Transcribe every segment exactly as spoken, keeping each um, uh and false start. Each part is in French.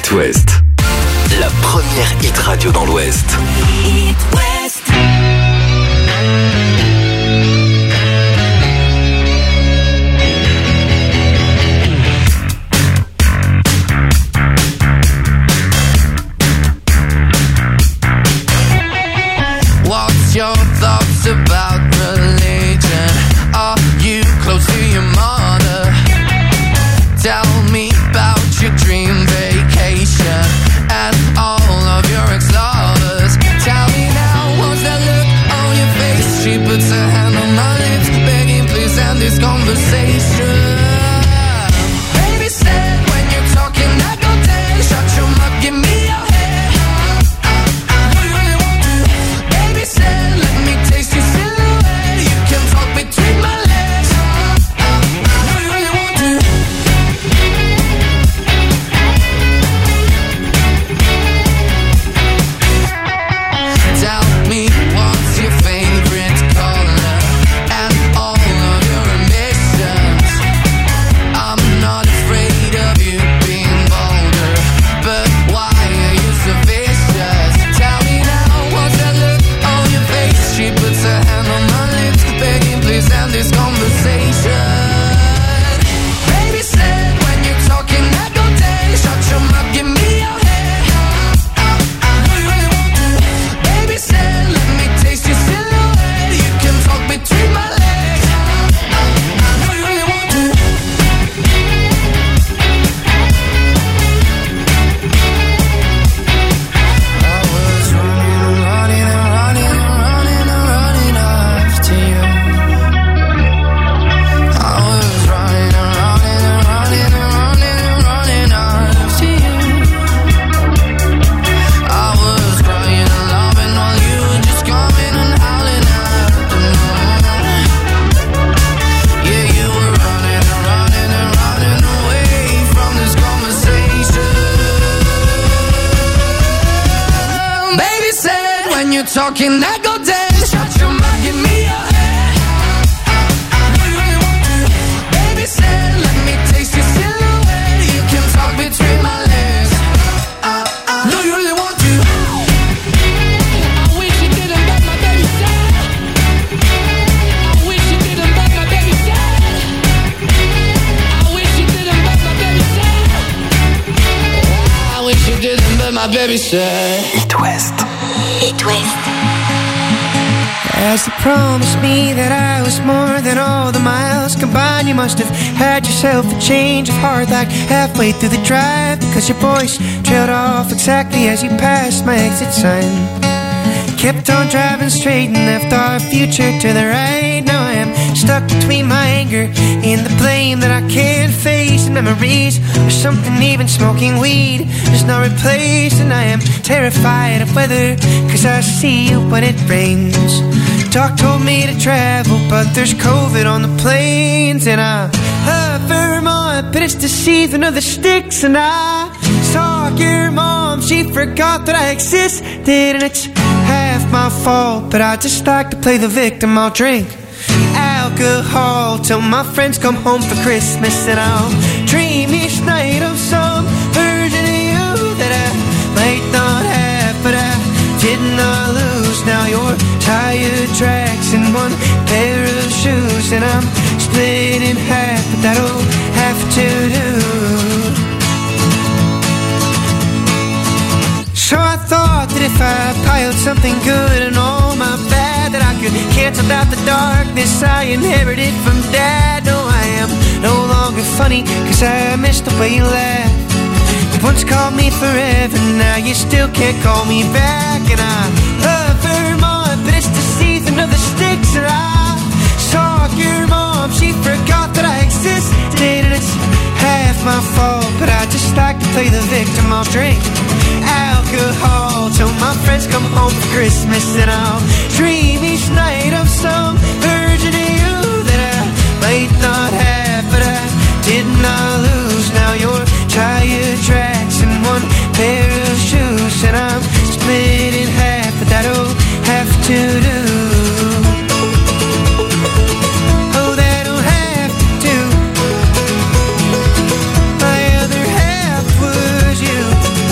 It West, la première hit radio dans l'Ouest. It West. What's your thoughts about religion? Are you close to your mother? Tell me about your dream vacation and all of your ex-lovers. Tell me now, what's that look on your face? She puts her hand on my lips, begging please end this conversation. Baby said when you're talking I go dead. Shut your mouth, give me your head. Do you really want to? Baby said let me taste your silhouette. You can talk between my legs. Do you really want to? Tell me what's your favorite color and all of your ambitions. I'm not afraid of you being bolder, but why are you so vicious? Tell me now, what's that look on your face? She puts her hand on my lips, begging please end this conversation. Baby said when you're talking I go dead. Shut your mouth, give me your head. Do you really want to? Baby said let me taste your silhouette. You can talk between my legs. Do you really want to? I was running and running and running and running and running after you. I was running and running and running and running and running after you. I was crying and loving while you were just coming and howling at the moon. Yeah, you were running and running and running away from this conversation. Baby said when you're talking I go dead. Shut your mouth, give me your head. Do you really want to? Baby said let me taste your silhouette. You can talk between my legs. Do you really want to? I wish you didn't, but my baby said. I wish you didn't, but my baby said. I wish you didn't, but my baby said. I wish you didn't, but my baby said. It West. It West. As you promised me that I was more than all the miles combined, you must have had yourself a change of heart like halfway through the drive, because your voice trailed off exactly as you passed my exit sign. Kept on driving straight and left our future to the right. Now I am stuck between my anger and the blame that I can't face, and memories or something even smoking weed is not replaced. And I am terrified of weather, cause I see you when it rains. Doc told me to travel, but there's COVID on the planes. And I love Vermont, but it's the season of the sticks. And I saw your mom, she forgot that I existed. And it's half my fault, but I just like to play the victim. I'll drink alcohol till my friends come home for Christmas, and I'll dream each night of some version of you that I might not have, but I did not lose. Now your tire tracks in one pair of shoes, and I'm split in half, but that'll have to do. So I thought that if I piled something good and all my bad, that I could cancel out the darkness I inherited from Dad. No, I am no longer funny, cause I miss the way you laugh. You once called me forever, now you still can't call me back. And I love Vermont, but it's the season of the sticks. And I saw your mom, she forgot that I existed. And it's half my fault, but I just like to play the victim. I'll drink alcohol till my friends come home for Christmas, and I'll dream each night of some version of you that I might not have, but I did not lose. Now your tire tracks in one pair of shoes, and I'm split in half, but that'll have to do. Oh, that'll have to do. My other half was you.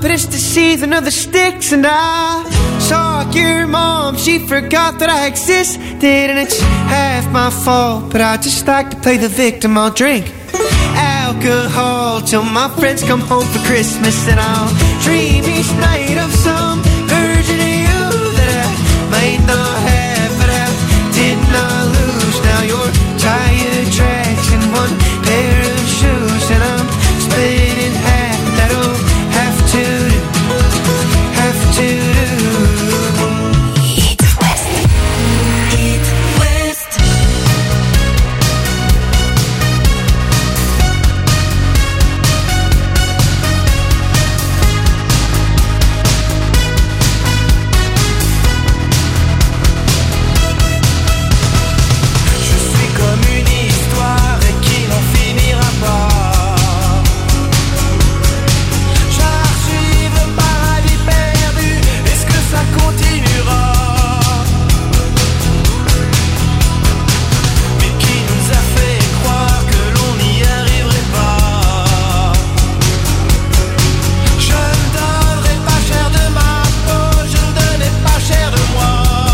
but it's the season of the sticks. And I saw your mom, she forgot that I existed. And it's half my fault, but I just like to play the victim. I'll drink alcohol till my friends come home for Christmas. And I'll dream each night of some version of you that I might not have, but I did not lose. Now you're tired tracks and one pair of shoes, and I'm split in half. That'll have to do, have to do. It West, It West. Je suis comme une histoire et qui n'en finira pas. J'archive le paradis perdu. Est-ce que ça continuera? Mais qui nous a fait croire que l'on n'y arriverait pas? Je ne donnerai pas cher de ma peau, je ne donnais pas cher de moi.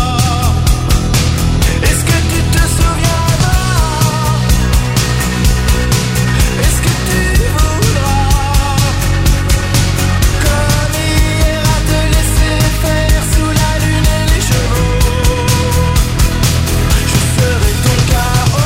Est-ce que tu te souviendras? Est-ce que tu voudras, comme hier, à te laisser faire sous la lune et les chevaux? Je serai ton chaos.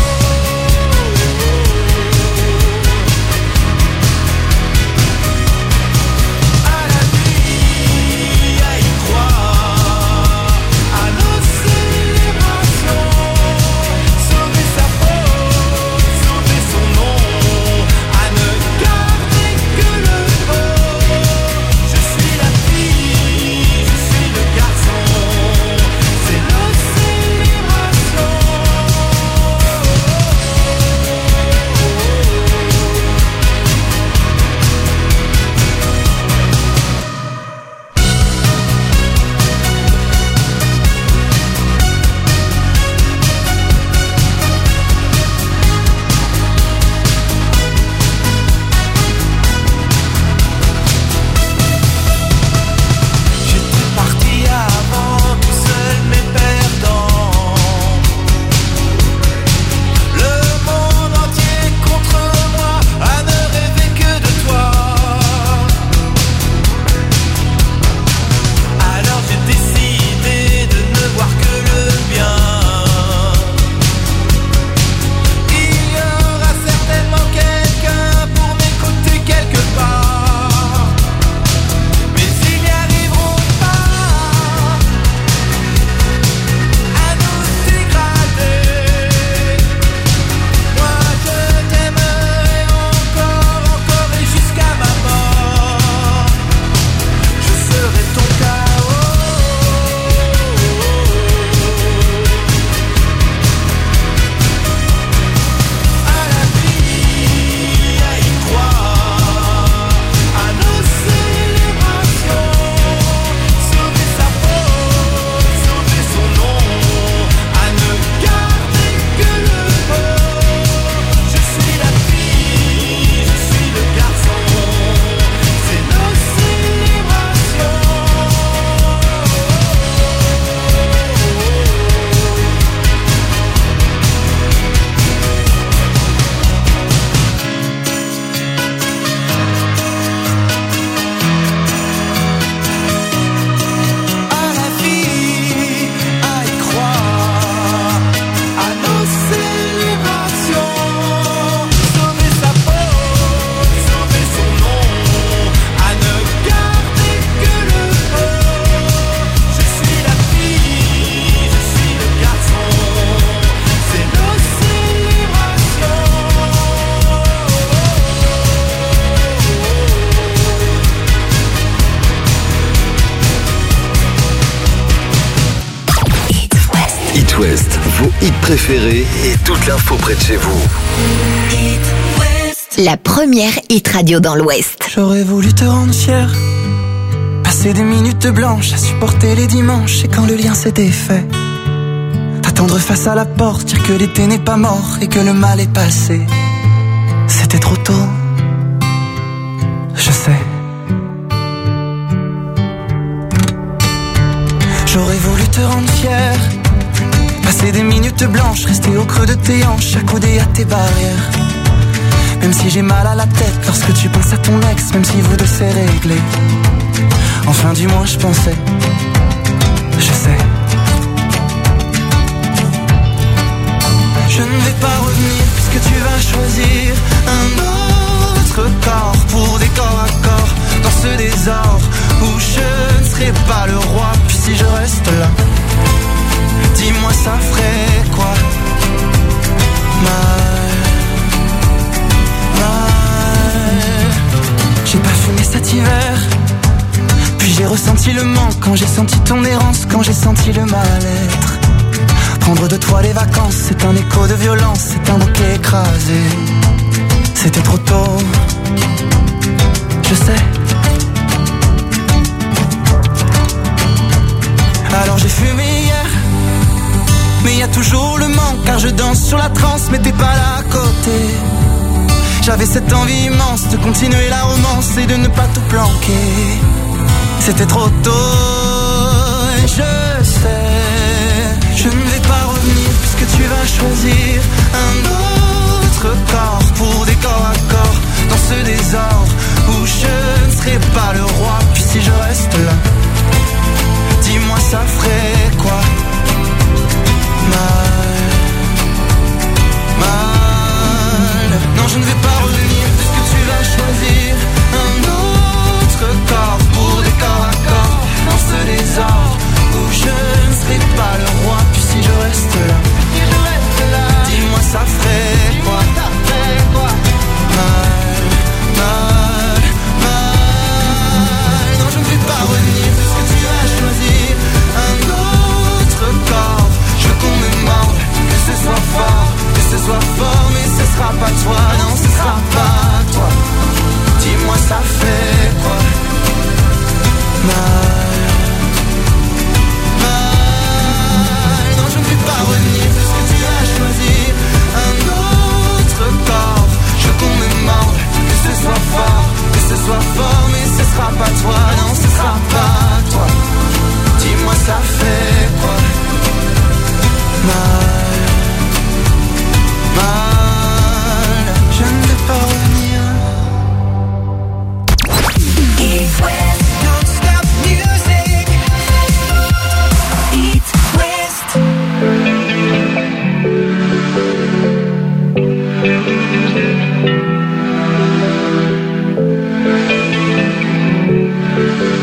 À la vie, à y croire, à nos célébrations, sauver sa peau, sauver son nom, à ne garder que le beau. Je suis la fille, je suis le garçon, c'est nos célébrations. J'étais parti avant, tout seul mais perdant. Le monde entier contre moi, à ne rêver que de toi. Alors j'ai décidé de ne voir que le bien. Il y aura certainement quelqu'un pour m'écouter quelque part, mais ils n'y arriveront pas à nous dégrader. Moi je t'aimerai encore, encore et jusqu'à ma mort. Je serai ton chaos. À la vie, à y croire, à nos célébrations, sauver sa peau, sauver son nom, à ne garder que le beau. Je suis la fille, je suis le garçon, c'est nos célébrations. À la vie, à y croire, à nos célébrations, sauver sa peau, sauver son nom, à ne garder que le beau. Je suis la fille, je suis le garçon, c'est nos célébrations. It West, vos hits préférés et toute l'info près de chez vous. La première hit radio dans l'Ouest. J'aurais voulu te rendre fier, passer des minutes blanches à supporter les dimanches. Et quand le lien s'est défait, t'attendre face à la porte, dire que l'été n'est pas mort et que le mal est passé. C'était trop tôt, je sais. te rendre fier. Passer des minutes blanches, rester au creux de tes hanches, accoudé à tes barrières. Même si j'ai mal à la tête lorsque tu penses à ton ex, même si vous deux c'est réglé. Enfin du moins je pensais, je sais. Je ne vais pas revenir puisque tu vas choisir un autre corps pour des corps à corps dans ce désordre où je ne serai pas le roi. Puis si je reste là, dis-moi ça ferait quoi? Mal, mal. J'ai pas fumé cet hiver, puis j'ai ressenti le manque quand j'ai senti ton errance, quand j'ai senti le mal-être. Prendre de toi les vacances, c'est un écho de violence, c'est un bouquet écrasé. C'était trop tôt, je sais. Alors j'ai fumé hier, mais y a toujours le manque, car je danse sur la transe, mais t'es pas là à côté. J'avais cette envie immense de continuer la romance et de ne pas tout planquer. C'était trop tôt, et je sais. Je ne vais pas revenir puisque tu vas choisir un autre corps pour des corps à corps dans ce désordre où je ne serai pas le roi. Puis si je reste là, dis-moi ça ferait quoi? Mal, mal. Non, je ne vais pas revenir puisque tu vas choisir un autre corps pour des corps à corps dans ce désordre où je ne serai pas le roi. Puis si je reste là, dis-moi ça ferait quoi? Mal, mal, mal. Non, je ne vais pas revenir parce que tu vas choisir un autre corps. Je veux qu'on me morde, que ce soit fort, que ce soit fort, mais ce sera pas toi, non, ce sera pas toi. Dis-moi ça fait quoi? Mal. Pas revenir parce que tu vas choisir un autre corps. Je veux qu'on me morde, que ce soit fort, que ce soit fort, mais ce sera pas toi, non, ce sera pas toi. Dis-moi ça fait quoi? Mal, mal. Je ne vais pas revenir. East West, don't stop music. East West. We'll be right back.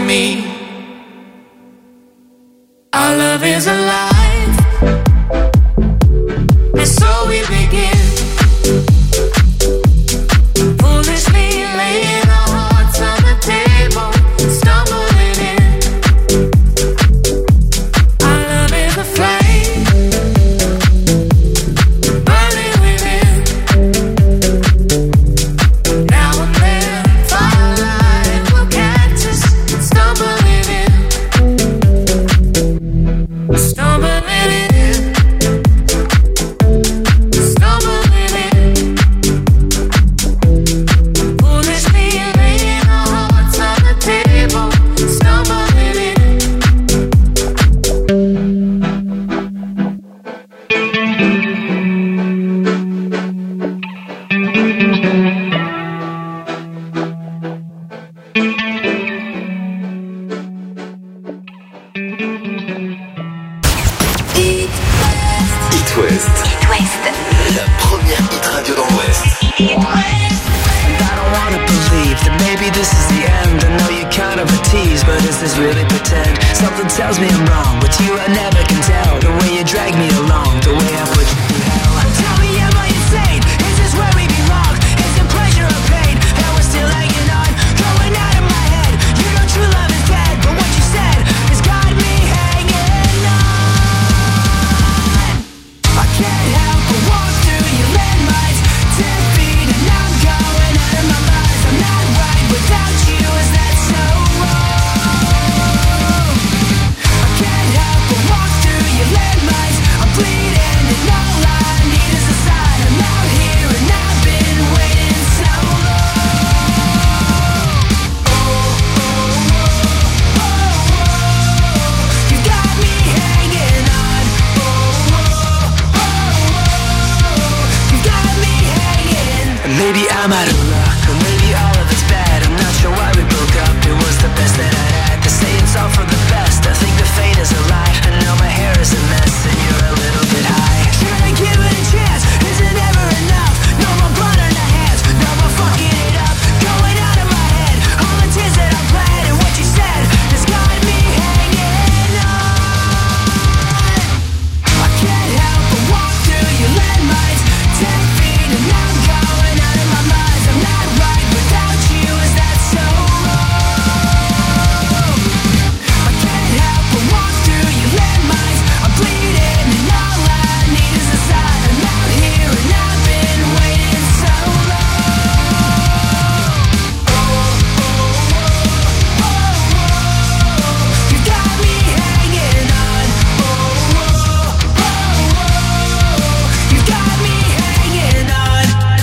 me. Our love is alive, and so we begin. Foolishly laying our hearts on the table, stumbling in. Our love is a flame, burning within. Now and then, firelight will catch us, stumbling in. Stumbling in, stumbling in. Foolishly laying our hearts on the table, stumbling in. It West. It West. La première hit radio dans l'Ouest. And I don't wanna believe that maybe this is the end. I know you're kind of a tease, but is this really pretend? Something tells me I'm wrong, with you I never can tell. The way you drag me along, the way I put you through hell. Tell me, am I insane? Is this where we belong? Is it pleasure or pain? And we're still hanging on, going out of my head. You know true love is dead, but what you said has got me hanging on. I can't help but walk through your landmines, ten feet and I'm going out of my mind. I'm not right without you, is that so wrong? I can't help but walk through your landmines. I'm bleeding and all I need is a sign. I'm out here and I've been waiting so long. Oh, oh, oh, oh, oh. You got me hanging on. Oh, oh, oh, oh. You got me hanging. Maybe I'm out of luck, or maybe all of it's bad. I'm not sure why we broke up. It was the best that I had. To say it's all for the best, I think the fate is a lie. I know my hair is a mess and you're a little bit high. Should I give it a chance? Is it ever enough? No more blood on the hands, no more fucking it up. Going out of my head, all the tears that I bled, and what you said has got me hanging on. I can't help but walk through your landmines, ten feet and I'm going out of my mind. I'm not right without you, is that so wrong? I can't help but walk through your landmines. I'm bleeding and all I need is a sign. I'm out here and I've been waiting so long. Oh, oh, oh, oh, oh. You got me hanging on. Oh, oh, oh, oh. You got me hanging on.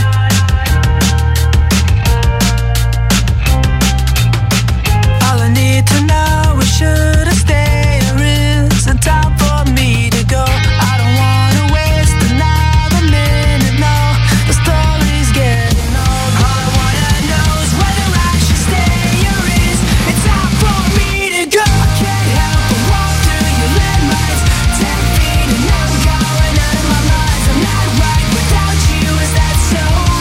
All I need to know is should I stay or is it time for me to go? I don't wanna waste another minute, no. The story's getting old. All I wanna know is whether I should stay or is it time for me to go? I can't help but walk through your landmines, ten feet and I'm going out of my mind. I'm not right without you, is that so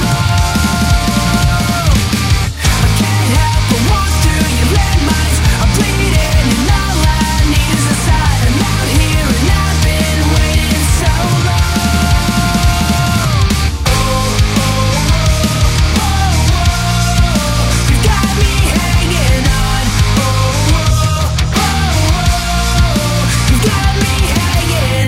wrong? I can't help but walk through your landmines. I'm bleeding and all I need is a sign. I'm out here and I've been waiting so long. Oh, oh, oh, oh, oh. You got me hanging on. Oh, oh, oh, oh. You got me hanging.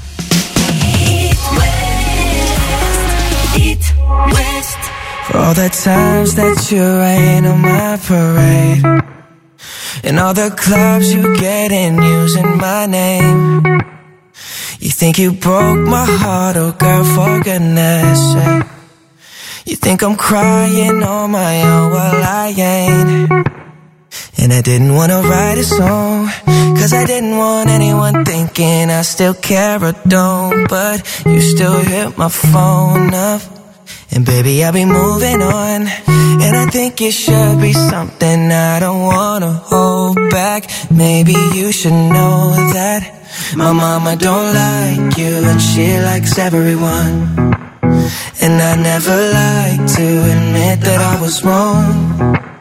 Eat West. For all the times that you rain on my parade, and all the clubs you get in using my name. You think you broke my heart, oh girl, for goodness sake. You think I'm crying on my own, well I ain't. And I didn't wanna write a song, cause I didn't want anyone thinking I still care or don't. But you still hit my phone up, and baby I'll be moving on. And I think it should be something I don't wanna hold back. Maybe you should know that my mama don't like you and she likes everyone. And I never like to admit that I was wrong.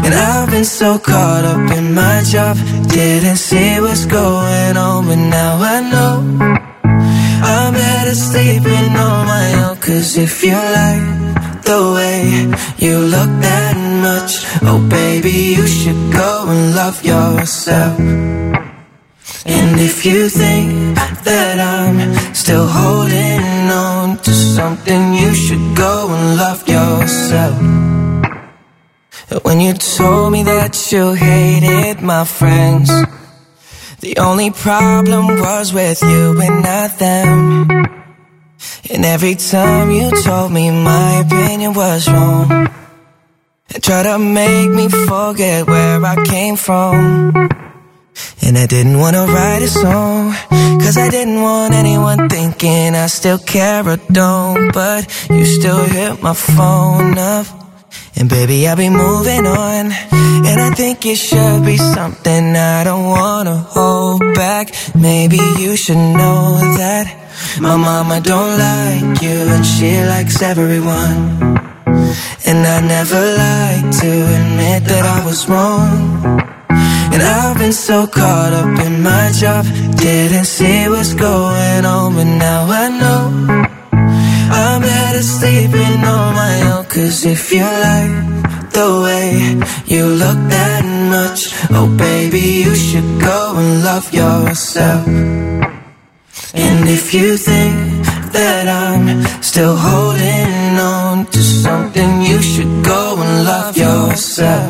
And I've been so caught up in my job, didn't see what's going on, but now I know I'm better sleeping on my own. Cause if you like the way you look that much, oh baby, you should go and love yourself. And if you think that I'm still holding on to something, you should go and love yourself. When you told me that you hated my friends, the only problem was with you and not them. And every time you told me my opinion was wrong, and tried to make me forget where I came from. And I didn't want to write a song, cause I didn't want anyone thinking I still care or don't. But you still hit my phone up, and baby, I'll be moving on. And I think it should be something I don't wanna hold back. Maybe you should know that my mama don't like you, and she likes everyone. And I never like to admit that I was wrong. And I've been so caught up in my job, didn't see what's going on, but now I know I'm better sleeping on my own. Cause if you like the way you look that much, oh baby, you should go and love yourself. And if you think that I'm still holding on to something, you should go and love yourself.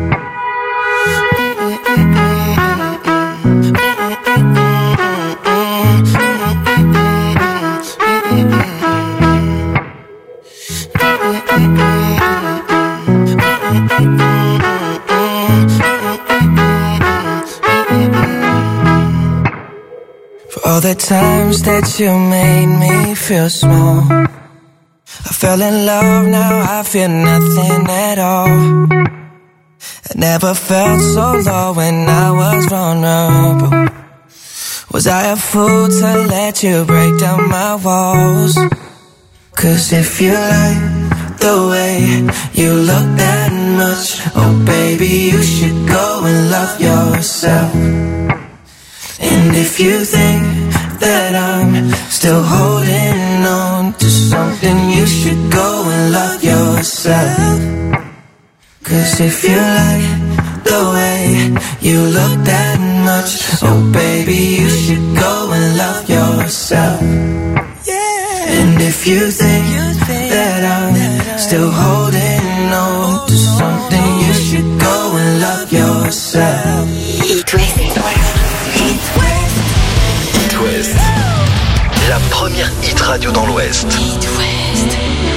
For all the times that you made me feel small, I fell in love, now I feel nothing at all. I never felt so low when I was vulnerable. Was I a fool to let you break down my walls? Cause if you like the way you look that much, oh baby, you should go and love yourself. And if you think that I'm still holding on to something, you should go and love yourself. Cause if you like the way you look that much, oh baby, you should go and love yourself. And if you think that I'm still holding on to something, you should go and love yourself. It West. It West. It West. La première hit radio dans l'Ouest. It West.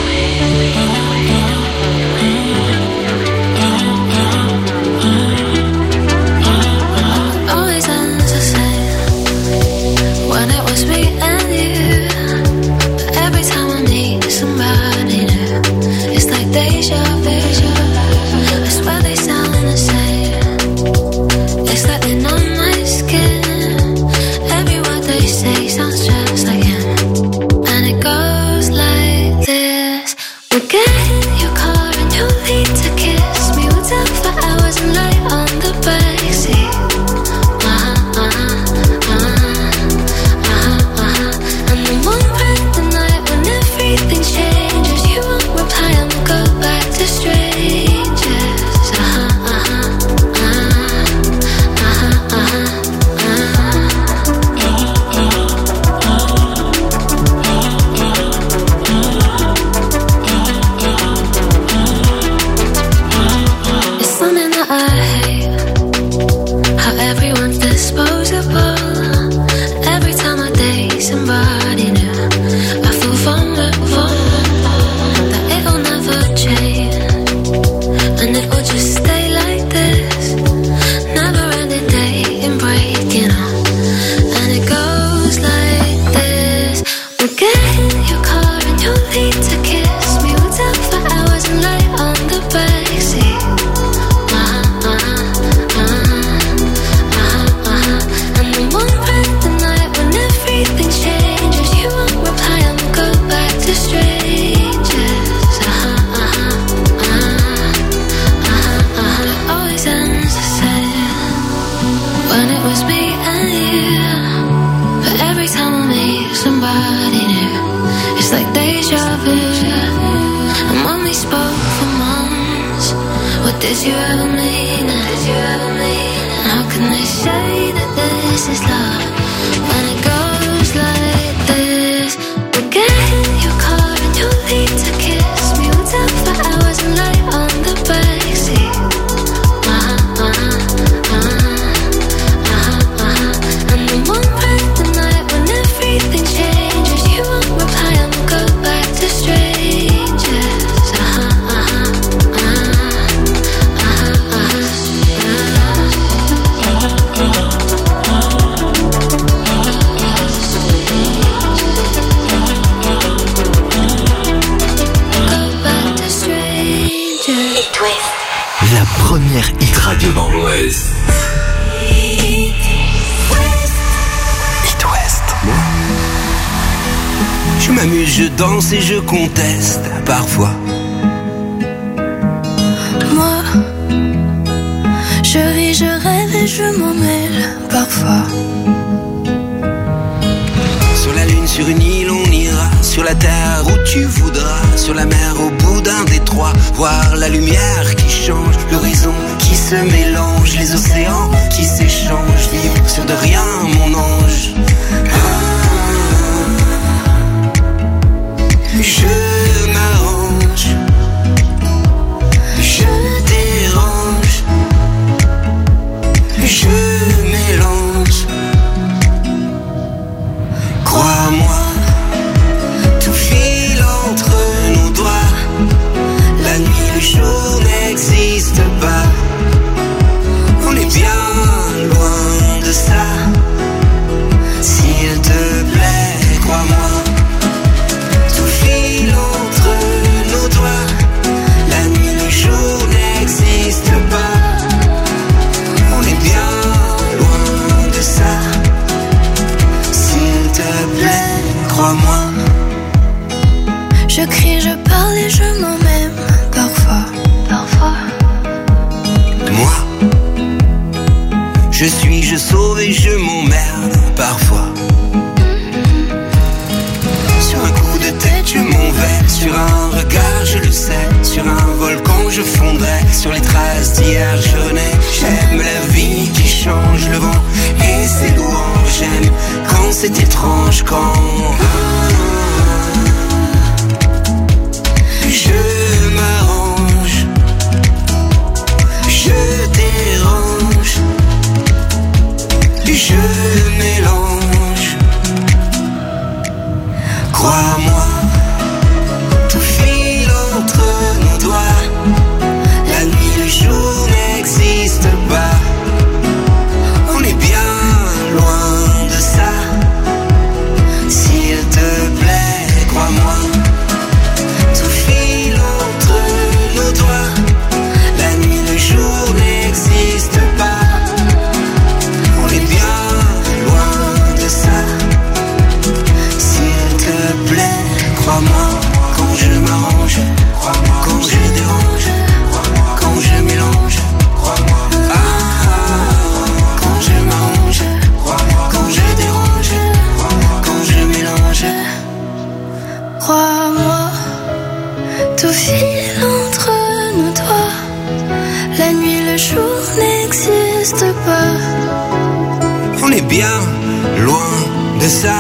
Always ends the same when it was me and you. But every time I meet somebody new, it's like deja vu. I swear they sound the same. It's like they're on my skin. Every word they say sounds just like him, and it goes like What did you ever mean? Did you ever mean? How can they say that this is love when it goes like this? We'll get in your car and you'll leave to kiss me. We'll talk for hours and lie on the backseat. Uh-huh, uh-huh, uh-huh, uh-huh. And then one bright the night when everything changes, you won't reply and we'll go back to strangers. Uh-huh, uh-huh, uh-huh, uh-huh, go back to strangers. It West. La première hit radio dans l'Ouest. It West. Je m'amuse, je danse et je conteste parfois. Moi, je vis, je rêve et je m'en mêle parfois. Sur la lune, sur une île, on ira. Sur la terre où tu voudras. Sur la mer, au bout d'un détroit. Voir la lumière qui change. L'horizon qui se mélange. Les océans qui s'échangent. Vivre sur de rien, mon ange. Ah, je m'arrange. Je dérange. Je mélange. Crois-moi, tout file entre nos doigts. La nuit, le jour n'existe pas. On est bien loin de ça. S'il te plaît, crois-moi. Tout file entre nos doigts. La nuit, le jour n'existe pas. On est bien loin de ça. S'il te plaît, crois-moi. Je crie, je parle et je m'en même parfois. Parfois. Moi, je suis, je sauve et je m'emmerde parfois. Sur un coup de tête, je m'en vais. Sur un regard, je le sais. Sur un volcan, je fondrai. Sur les traces d'hier, je n'ai. J'aime la vie qui change, le vent et ses louanges. J'aime quand c'est étrange, quand je m'arrange. Je dérange. Je mélange. Crois-moi, tout file entre nos doigts. La nuit, le jour n'existe pas. On est bien loin de ça. S'il te plaît, crois-moi. Tout file entre nos doigts. La nuit, le jour n'existe pas. On est bien loin de ça. S'il te plaît, crois-moi. Quand je m'arrange, quand je dérange, quand je mélange, ah, quand je m'arrange, quand je dérange, quand je mélange. Crois-moi, tout file entre nos doigts. La nuit, le jour n'existe pas. On est bien loin de ça.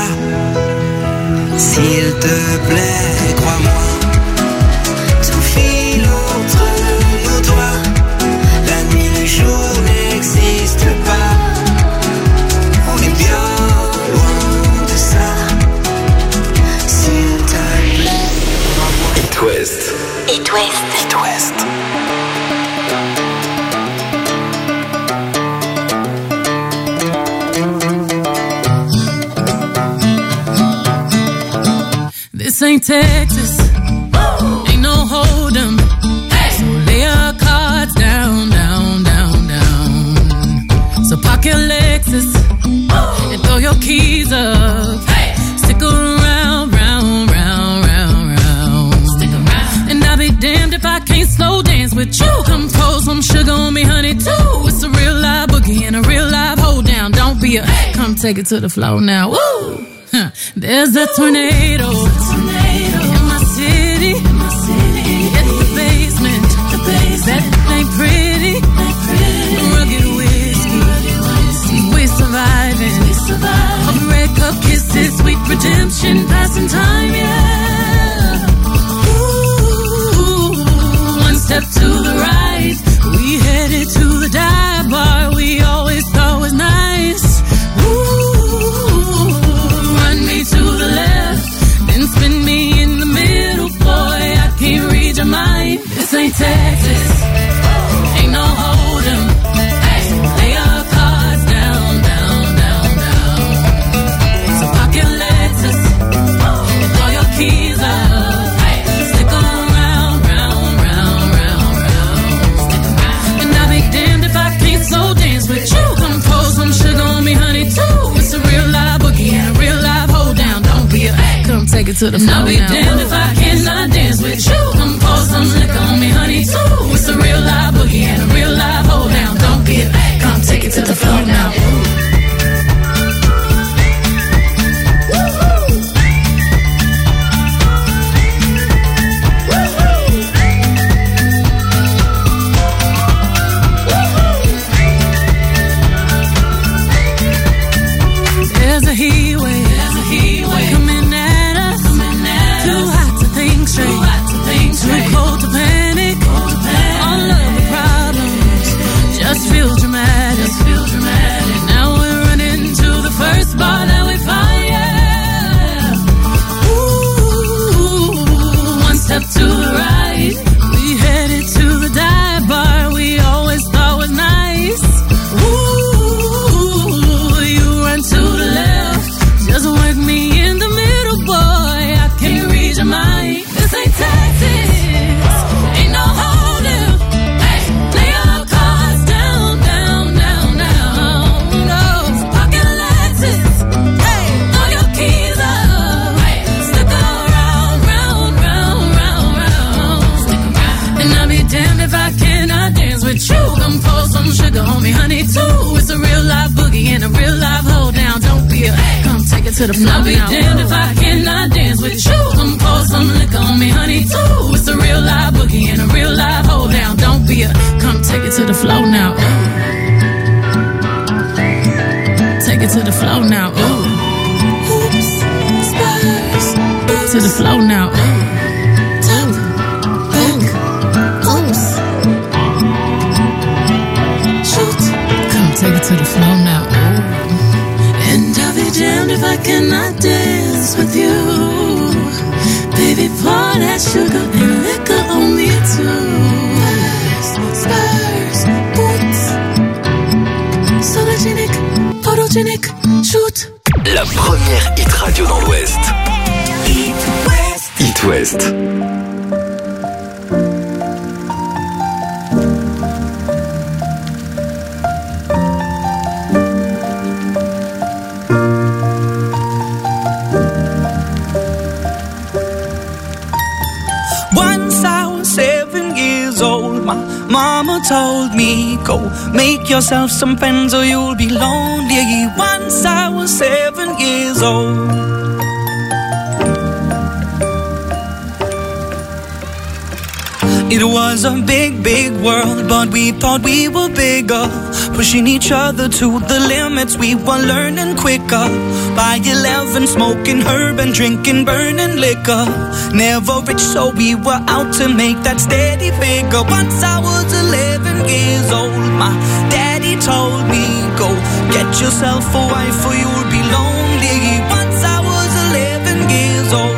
S'il te plaît, crois-moi. Tout file entre nos doigts. La nuit, le jour n'existe pas. On est bien loin de ça. S'il te plaît, crois-moi. It West. It West. It West. This ain't Texas, ain't no hold'em. So lay your cards down, down, down, down. So park your Lexus and throw your keys up. Stick around, round, round, round, round. Stick around. And I'll be damned if I can't slow dance with you. Come pour some sugar on me, honey, too. It's a real live boogie and a real live hold down. Don't be a, come take it to the floor now. Woo! Huh. There's a tornado. In my city, in my city, in the basement, the basement. That thing ain't pretty. Rugged whiskey, we surviving. Of red cup kisses, sweet redemption, passing time, yeah. Ooh, one step to the right, we headed to the dive bar we always thought was nice. Ooh, run me to the left, then spin me in the middle, boy, I can't read your mind. This ain't Texas, ain't no hold'em. Hey, lay our cards down, down, down, down. So pocket Lexus, and throw your keys up. Hey, stick 'em round, round, round, round, round. Stick 'em round. And I'll be damned if I can't slow dance with you. Come pour some sugar on me, honey, too. It's a real live boogie and a real live hold down. Don't be a hey. Come take it to the floor. I'll be damned if I cannot dance with you. Come pour some liquor on me, honey, too. It's a real live boogie and a real live hold down. Don't be a hey. Come take it to the floor now. There's a heat wave, there's a heat wave coming at us, coming at too us. Hot to think straight, too hot to think straight, too cold to panic, cold to panic. All of the problems just feel dramatic, just feel dramatic. Now we're running to the first bar that we find, yeah. Ooh, one step to the right, we headed to the dive bar we always thought was nice. Ooh, you run to the left, just work me in the middle, boy, I can't read your mind. This ain't Texas, ain't no hold'em. Hey, lay our cards down, down, down, down. No, pocket Lexus, hey, throw your keys up. Hey, stick around, round, round, round, round. Stick around. And I'll be damned if I cannot dance with you. Come pour some sugar on me, honey, too. It's a real live boogie and a real live hold down. Don't be a hey. Come take it to the floor. I'll be damned if I cannot dance with you. Come pour some liquor on me, honey, too. It's a real live boogie and a real live hold down. Don't be a come take it to the floor now. Ooh. Take it to the floor now. Ooh. Oops, spurs. To the floor now. Ooh. Top, back, oops. Shoot. Come take it to the floor now. Ooh. And I'll be damned if I cannot dance with you. Baby, pour that sugar and liquor on me too. Spurs, spurs, boots. Sologenic, photogenic, shoot. La première hit radio dans l'Ouest. It West. It West. Once I was seven years old, my mama told me, go make yourself some friends or you'll be lonely. Once I was seven years old. It was a big, big world, but we thought we were bigger, pushing each other to the limits. We were learning quicker. By eleven, smoking herb and drinking burning liquor. Never rich, so we were out to make that steady figure. Once I was eleven years old, my daddy told me, go get yourself a wife or you'll be lonely. Once I was eleven years old.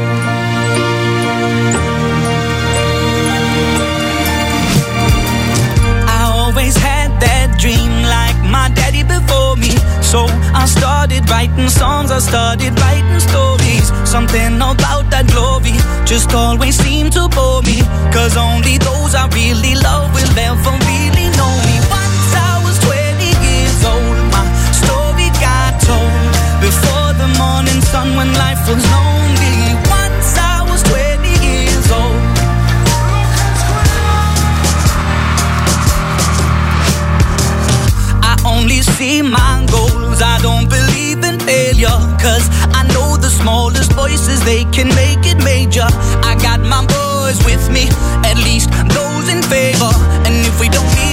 Dream like my daddy before me. So I started writing songs, I started writing stories. Something about that glory just always seemed to bore me. Cause only those I really love will ever really know me. Once I was twenty years old, my story got told. Before the morning sun when life was lonely. Once I was twenty years old. Only see my goals, I don't believe in failure. Cause I know the smallest voices, they can make it major. I got my boys with me, at least those in favor. And if we don't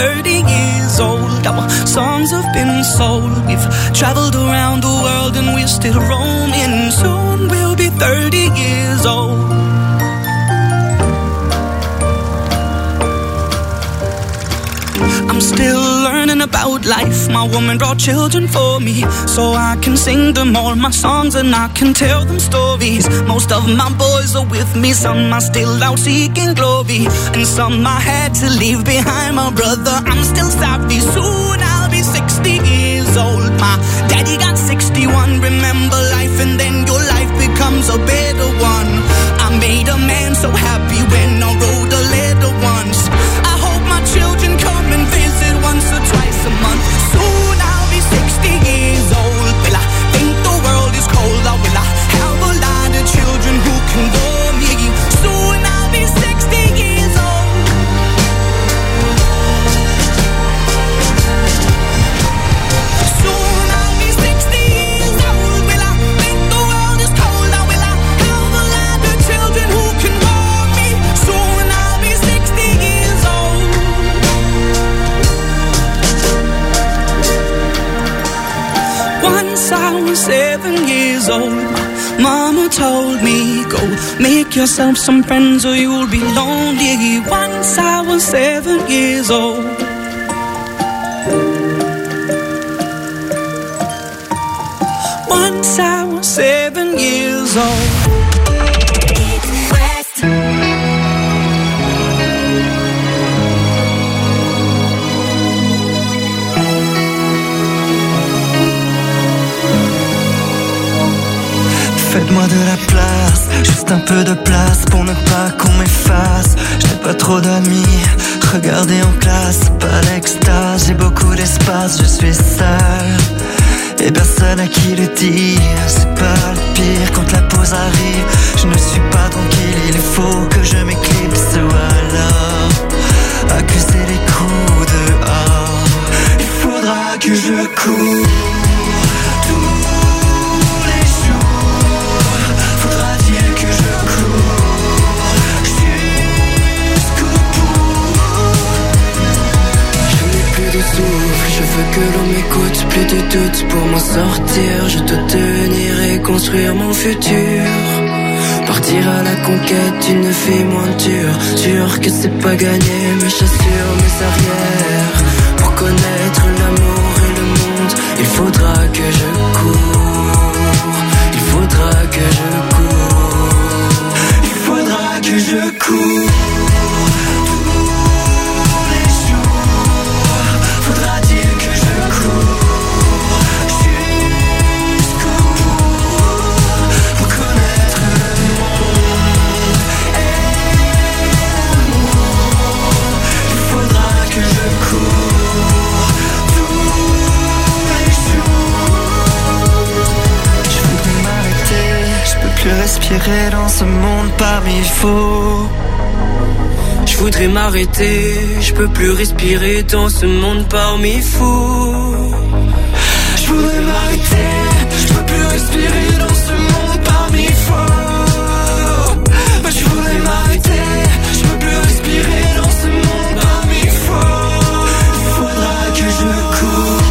thirty years old. Our songs have been sold. We've traveled around the world and we're still roaming. Soon we'll be thirty years old. I'm still learning about life. My woman brought children for me, so I can sing them all my songs and I can tell them stories. Most of my boys are with me, some are still out seeking glory, and some I had to leave behind. My brother, I'm still sorry. Soon I'll be sixty years old. My daddy got sixty-one. Remember life and then your life becomes a better one. I made a man so happy when I wrote a letter once. I hope my children come and visit once or twice a month. Soon I'll be sixty years old. Will I think the world is cold, or will I have a lot of children who can bore me? Soon I'll be sixty years old. Soon I'll be sixty years old. Will I think the world is cold, or will I have a lot of children who can bore me? Soon I'll be sixty years old. Once I was seven years old. Mama told me, go make yourself some friends or you'll be lonely. Once I was seven years old. Once I was seven years old. Faites-moi de la place, juste un peu de place pour ne pas qu'on m'efface. Je n'ai pas trop d'amis, regardez en classe, pas l'extase. J'ai beaucoup d'espace, je suis seul et personne à qui le dire. C'est pas le pire quand la pause arrive. Je ne suis pas tranquille, il faut que je m'éclipse ou alors accuser les coups dehors. Il faudra que je cours. Je veux que l'on m'écoute, plus de doute pour m'en sortir. Je dois tenir et construire mon futur. Partir à la conquête d'une vie moins dure. Sûr que c'est pas gagné, mais j'assure mes arrières. Pour connaître l'amour et le monde, il faudra que je cours. Il faudra que je cours. Il faudra que je cours. Plus respirer dans ce monde parmi faux. Je voudrais m'arrêter, je peux plus respirer dans ce monde parmi fous. Je voudrais m'arrêter, je peux plus respirer dans ce monde parmi faux. Je voudrais m'arrêter, je peux plus respirer dans ce monde parmi faux. Il faudra que je cours.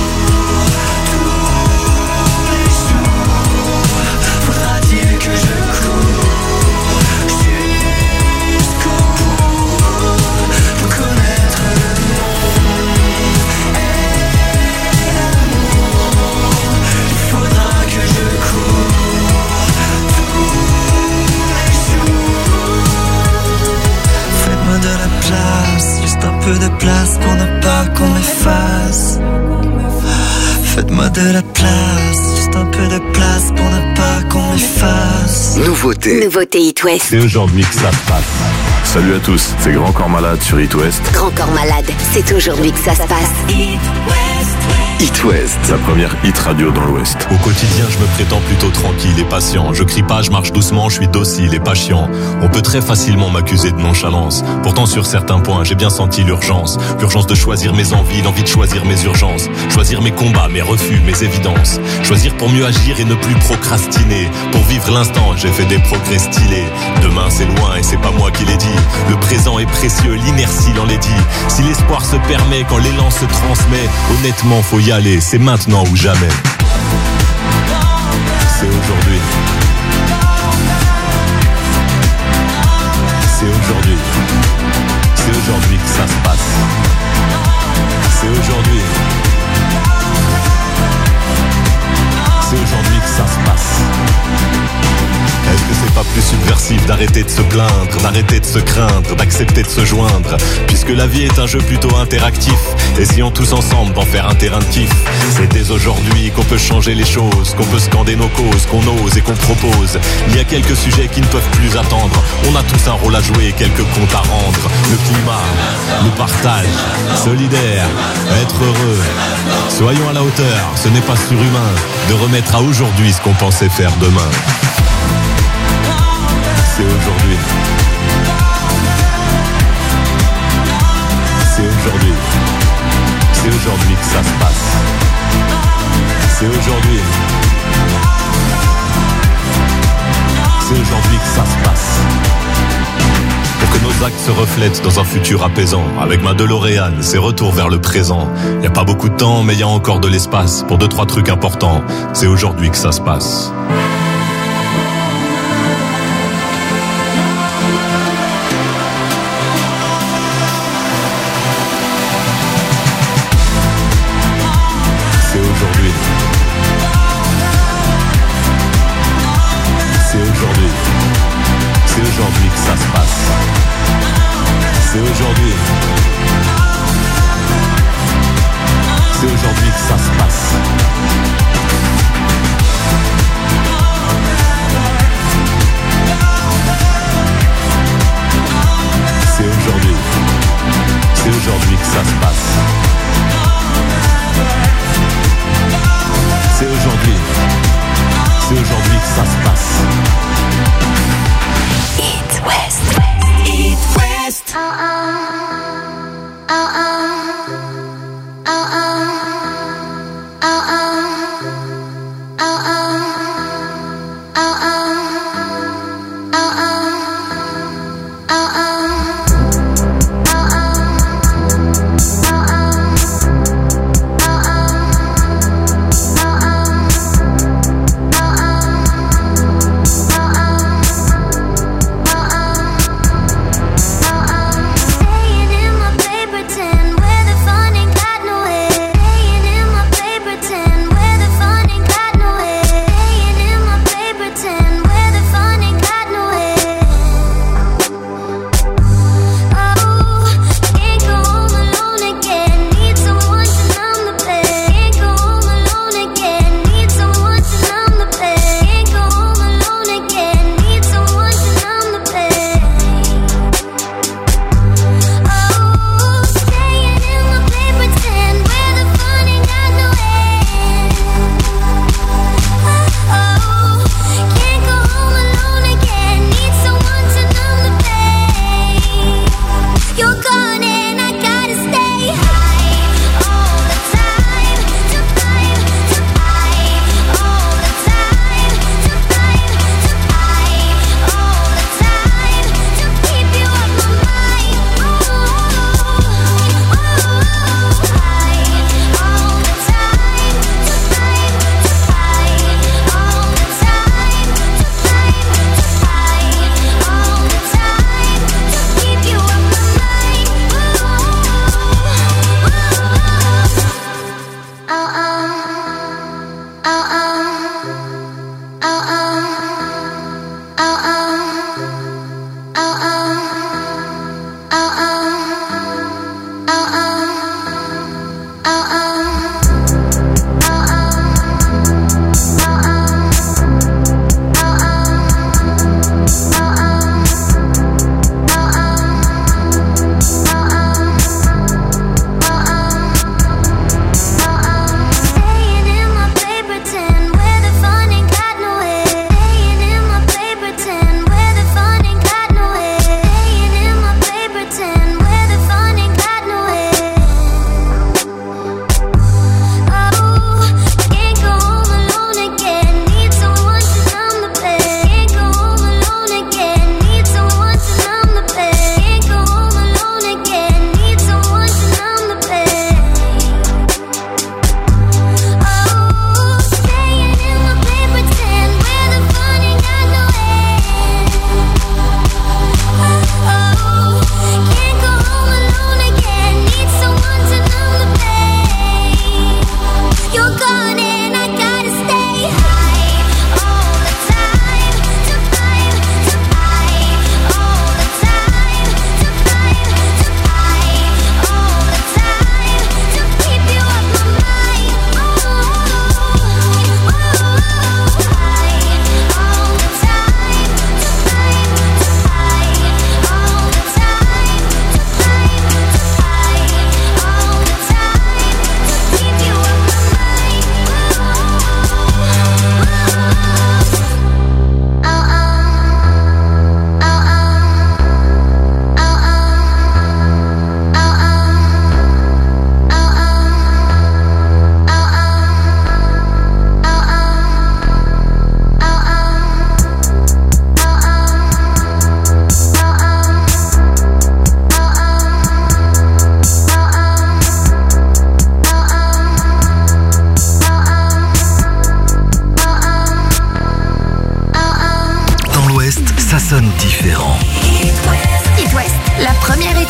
De place pour ne pas qu'on m'efface. Faites-moi de la place, juste un peu de place pour ne pas qu'on m'efface. Nouveauté. Nouveauté It West. C'est aujourd'hui que ça se passe. Salut à tous, c'est Grand Corps Malade sur It West. Grand Corps Malade, c'est aujourd'hui que ça se passe. It West. It West, la première hit radio dans l'Ouest. Au quotidien, je me prétends plutôt tranquille et patient. Je crie pas, je marche doucement, je suis docile et pas chiant. On peut très facilement m'accuser de nonchalance. Pourtant, sur certains points, j'ai bien senti l'urgence. L'urgence de choisir mes envies, l'envie de choisir mes urgences. Choisir mes combats, mes refus, mes évidences. Choisir pour mieux agir et ne plus procrastiner. Pour vivre l'instant, j'ai fait des progrès stylés. Demain, c'est loin et c'est pas moi qui l'ai dit. Le présent présent est précieux, l'inertie l'enlaidit. Si l'espoir se permet, quand l'élan se transmet, honnêtement faut y aller, c'est maintenant ou jamais. C'est aujourd'hui. C'est aujourd'hui. C'est aujourd'hui que ça se passe. C'est aujourd'hui. C'est aujourd'hui que ça se passe. Est-ce que c'est pas plus subversif d'arrêter de se plaindre, d'arrêter de se craindre, d'accepter de se joindre, puisque la vie est un jeu plutôt interactif. Essayons tous ensemble d'en faire un terrain de kiff. C'est dès aujourd'hui qu'on peut changer les choses, qu'on peut scander nos causes, qu'on ose et qu'on propose. Il y a quelques sujets qui ne peuvent plus attendre. On a tous un rôle à jouer, quelques comptes à rendre. Le climat, le partage, solidaire, être heureux. Soyons à la hauteur, ce n'est pas surhumain de remettre à aujourd'hui ce qu'on pensait faire demain. C'est aujourd'hui. C'est aujourd'hui. C'est aujourd'hui que ça se passe. C'est aujourd'hui. C'est aujourd'hui que ça se passe. Pour que nos actes se reflètent dans un futur apaisant. Avec ma DeLorean, c'est retour vers le présent. Y a pas beaucoup de temps, mais y a encore de l'espace pour deux, trois trucs importants. C'est aujourd'hui que ça se passe. C'est aujourd'hui que ça se passe. C'est aujourd'hui. C'est aujourd'hui que ça se passe. C'est aujourd'hui. C'est aujourd'hui que ça se passe. C'est aujourd'hui. C'est aujourd'hui que ça se passe. It West. It West. Oh oh. Oh oh. Oh oh. Oh oh.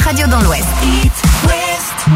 radio dans l'Ouest. It West.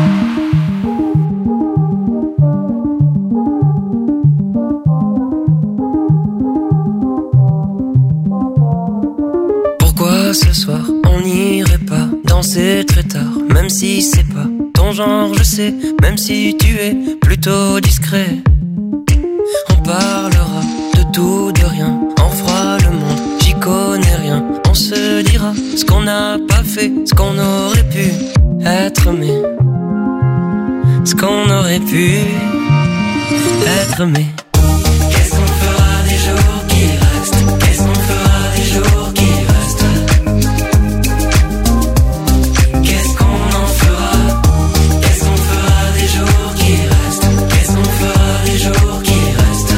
Pourquoi ce soir on n'irait pas danser très tard, même si c'est pas ton genre, je sais, même si tu es plutôt discret. On parlera de tout, de rien, on fera le monde, j'y connais rien. On se dira ce qu'on n'a pas fait, ce qu'on aurait pu être aimé, ce qu'on aurait pu être aimé. Qu'est-ce qu'on fera des jours qui restent? Qu'est-ce qu'on fera des jours qui restent? Qu'est-ce qu'on en fera? Qu'est-ce qu'on fera des jours qui restent? Qu'est-ce qu'on fera des jours qui restent?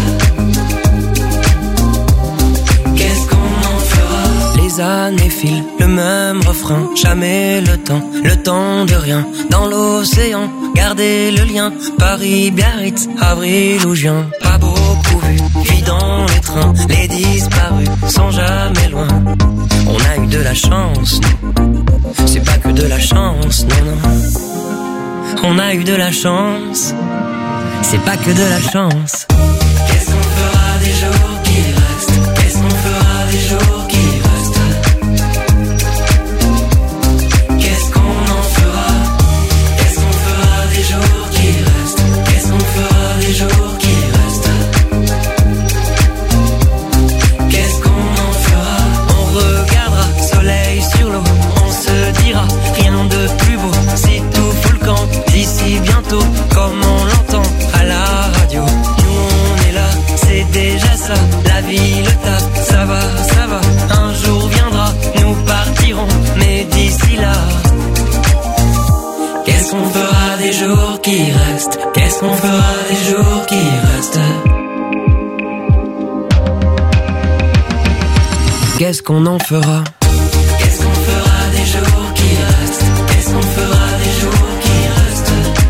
Qu'est-ce qu'on en fera? Les années filent, le même refrain, jamais le temps, le temps de rien. Dans l'océan, garder le lien, Paris, Biarritz, avril ou juin. Pas beaucoup vu, puis dans les trains, les disparus sont jamais loin. On a eu de la chance, nous. C'est pas que de la chance, non, non. On a eu de la chance, c'est pas que de la chance. Qu'est-ce qu'on fera des jours qui restent? Qu'est-ce qu'on fera des jours qui restent? Qu'est-ce qu'on en fera? Qu'est-ce qu'on fera des jours qui restent? Qu'est-ce qu'on fera des jours qui restent? Qu'est-ce qu'on en fera? On regardera soleil sur l'eau, on se dira rien de plus beau. Si tout fout le camp d'ici bientôt, comme on l'entend à la radio. Nous on est là, c'est déjà ça. La vie, le taf, ça va, ça va. Un jour viendra, nous partirons, mais d'ici là, qu'est-ce qu'on fera des jours qui restent? Qu'est-ce qu'on fera des jours qui restent? Qu'est-ce qu'on en fera? Qu'est-ce qu'on fera des jours qui restent? Qu'est-ce qu'on fera des jours qui restent?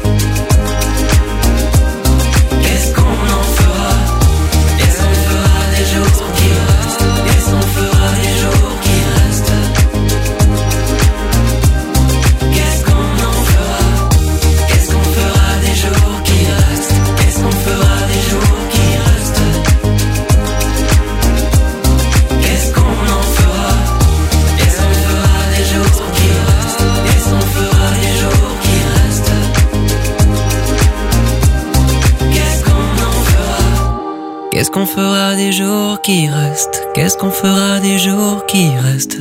Qu'est-ce qu'on en fera? Qu'est-ce qu'on fera des jours qui restent? Qu'est-ce qu'on fera des jours qui restent? Qu'est-ce qu'on en fera? Qu'est-ce qu'on fera des jours qui restent? Qu'est-ce qu'on fera des jours qui restent? Qu'est-ce qu'on en fera? Qu'est-ce qu'on fera des jours qui restent? Qu'est-ce qu'on fera des jours qui restent? Qu'est-ce qu'on en fera? Qu'est-ce qu'on fera des jours qui restent? Qu'est-ce qu'on fera des jours qui restent?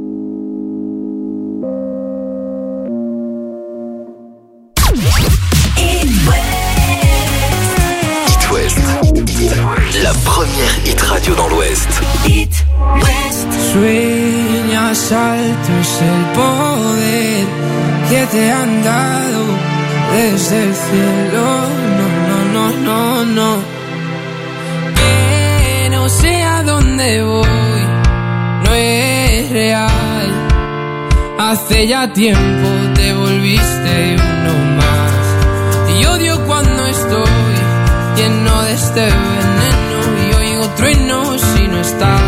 It West. La première hit radio dans l'Ouest. It West. Sueñas alto es el poder que te han dado desde el cielo. No, no, no, no, no. Que no sé a dónde voy, no es real. Hace ya tiempo te volviste uno más. Y odio cuando estoy lleno de este veneno y oigo truenos si no estás.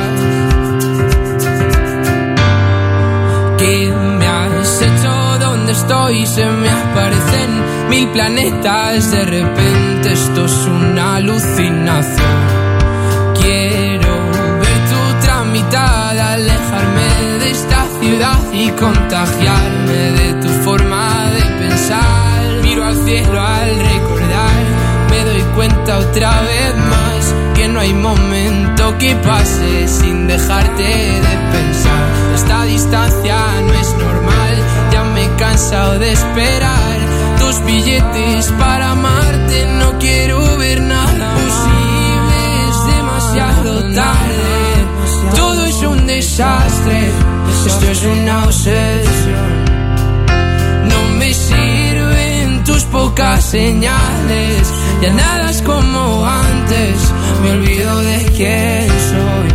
¿Qué me has hecho? ¿Dónde estoy? Se me aparecen mil planetas. De repente esto es una alucinación. Quiero ver tu otra mitad, alejarme de esta ciudad y contagiarme de tu forma de pensar. Miro al cielo al recordar, me doy cuenta otra vez más que no hay momento que pase sin dejarte de pensar. Esta distancia no es normal, ya me he cansado de esperar tus billetes para amarte. No quiero ver nada posible, es demasiado tarde. Todo es un desastre, esto es una obsesión. No me sirven tus pocas señales, ya nada es como antes, me olvido de quién soy.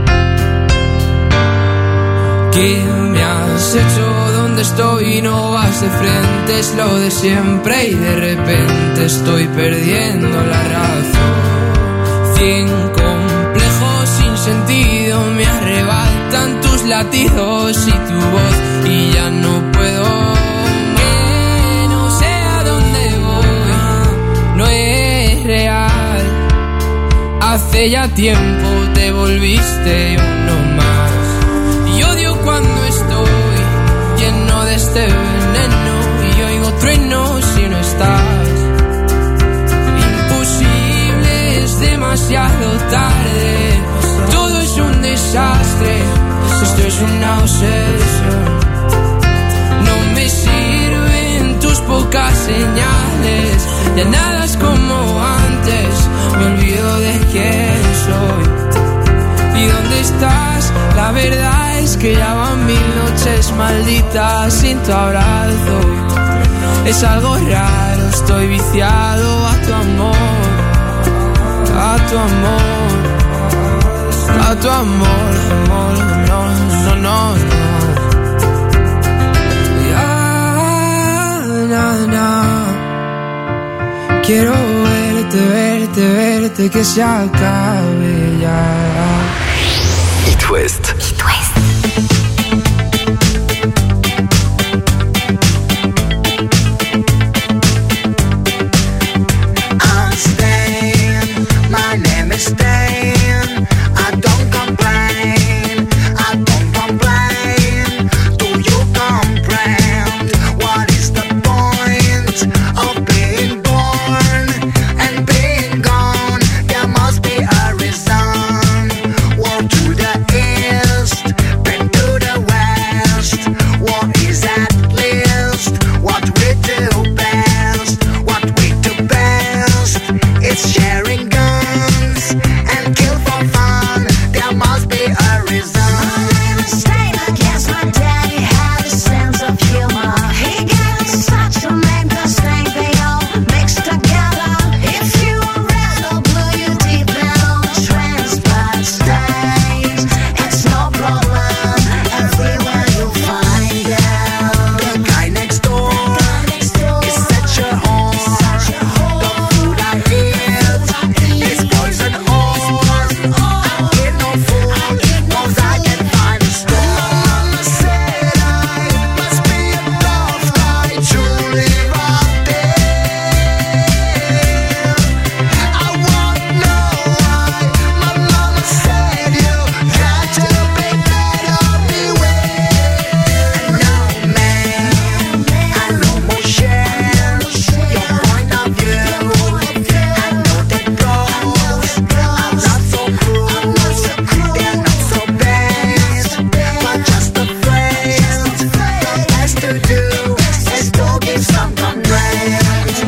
¿Qué me has hecho? ¿Dónde estoy? No vas de frente, es lo de siempre y de repente estoy perdiendo la razón. Cien complejos sin sentido me arrebatan tus latidos y tu voz y ya no puedo Hace ya tiempo te volviste uno más. Y odio cuando estoy lleno de este veneno y oigo truenos si no estás. Imposible, es demasiado tarde. Todo es un desastre. Esto es una obsesión. No me sirven tus pocas señales. Ya nada es como antes. Me olvido de quién soy. ¿Y dónde estás? La verdad es que ya van mil noches malditas sin tu abrazo. Es algo raro, estoy viciado a tu amor. A tu amor. A tu amor, amor, no, no, no, no. Ya, na, na. Quiero verte, verte, verte, que se acabe ya. It West. It West. I'm staying, my name is staying. I don't complain, I don't complain. Do you comprehend? What is the point of being born and being gone? There must be a reason. War to the east, bend to the west. War is at least what we do best. What we do best is sharing guns and kill for fun. There must be a reason. My name is Stain, I guess my daddy had a sense of humor. He gave us such a name, cause they all mixed together. If you were red or blue, you depend on the transplant stains. It's no problem, everywhere you find them. The guy next door is such a whore. The food I eat is poison ore. I get no food, cause I can find a store. Mama said I must be a tough guy to live out there. I want to know why. My mama said you got to be better, beware. No man, I no more share your point of view. I know that bros are not so cruel. They're not so bad, but just a friend. The best to do is to give some complaint.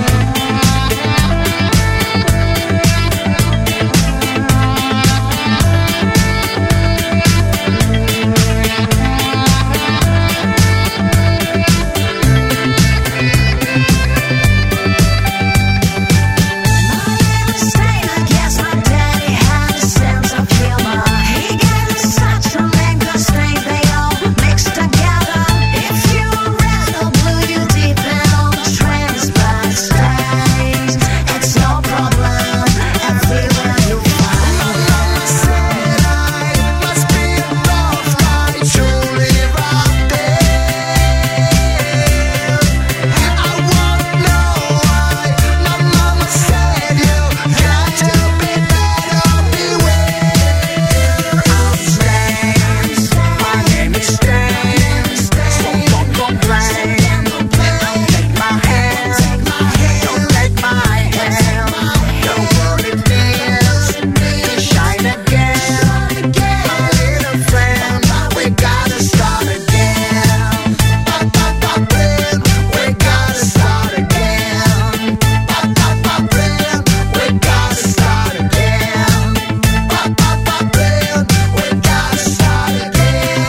Stain, I guess my daddy had a sense of humor. He gave us such a name, cause they all mixed together. If you were red or blue, you depend on the transplant stains. It's no problem, everywhere you find them. Mama said I must be a tough guy to live out there. I want to know why. My mama said you got to be better, beware. I'm Stans, my name is Stans. So don't complain. Don't take my hand, don't take my hand. The world it needs to shine again. My little friend, we gotta start again. Pop, pop, pop, friend, we gotta start again. Pop, pop, pop, friend, we gotta start again. Pop, pop, pop, friend, we gotta start again.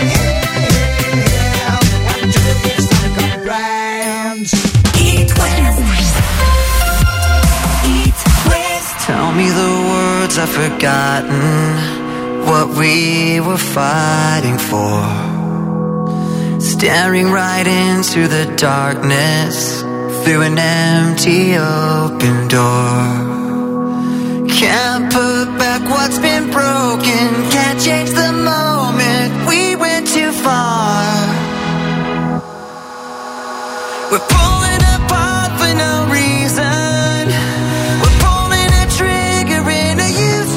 One, two, three, start a brand. It West. It West. Tell me the words I've forgotten, what we were fighting for. Staring right into the darkness through an empty open door. Can't put back what's been broken, can't change the moment we went too far. We're pulling apart for no reason. We're pulling a trigger in a youth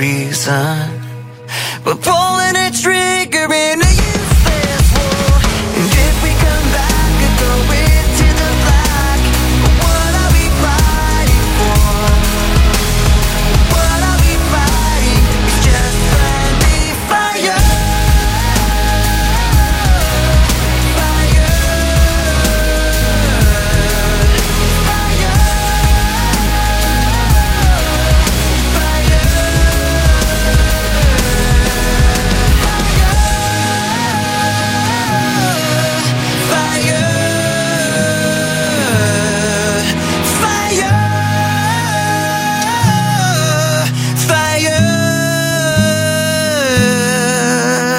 reason.